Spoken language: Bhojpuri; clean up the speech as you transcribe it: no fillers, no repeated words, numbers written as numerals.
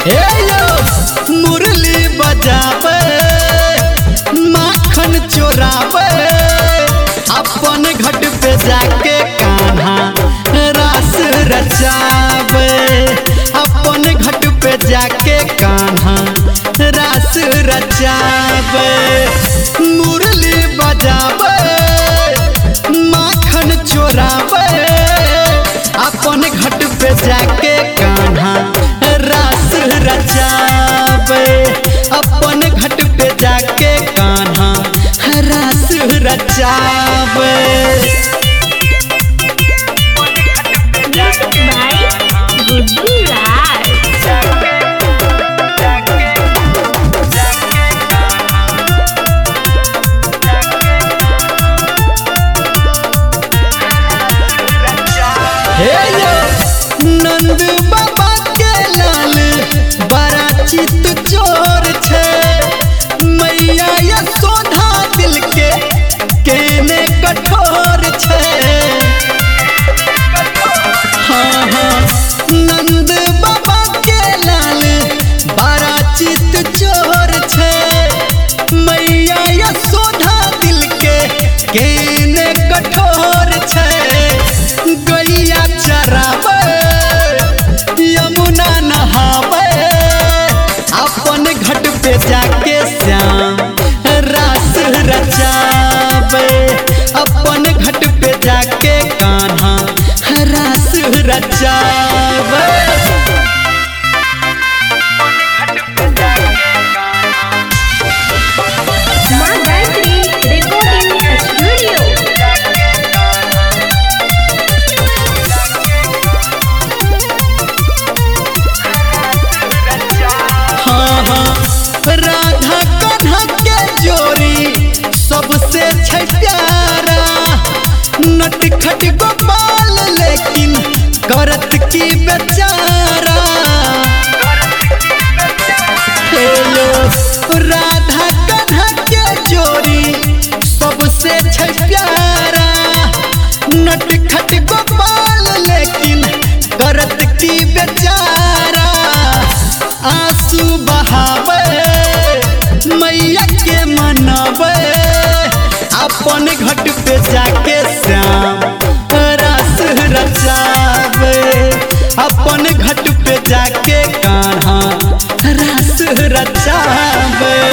हे यो मुरली बजावे माखन चोरावे अपन घट पे जाके कान्हा रास रचावे अपन घट पे जाके कान्हा रास रचावे मुरली बजावे माखन चोरावे अपन घट पे जाके कान्हा रास रचावे अपन घट पे जाके कान्हा रास रचावे। नंद बाबा के लाल बड़ा चित चोर छे मैया यशोदा दिल के केने कठोर छे। हाँ हाँ नंद बाबा के लाल बड़ा चित चोर छे मैया यशोदा दिल के केने कठोर छे। गैया चरावे यमुना नहावे अपन घट पे जाके श्याम रास रचावे अपन घट पे जाके कान्हा रास रचावे। राधा कान्हा के जोड़ी सबसे छै प्यारा नटखट गोपाल लेकिन करत की बेचारा। हेलो राधा कान्हा के जोड़ी सबसे छै प्यारा नटखट गोपाल लेकिन करत की बेचारा। आंसू बहावे मैया के मनावे अपन घट पे जाके श्याम रास रचावे अपन घट पे जाके कान्हा रास रचावे।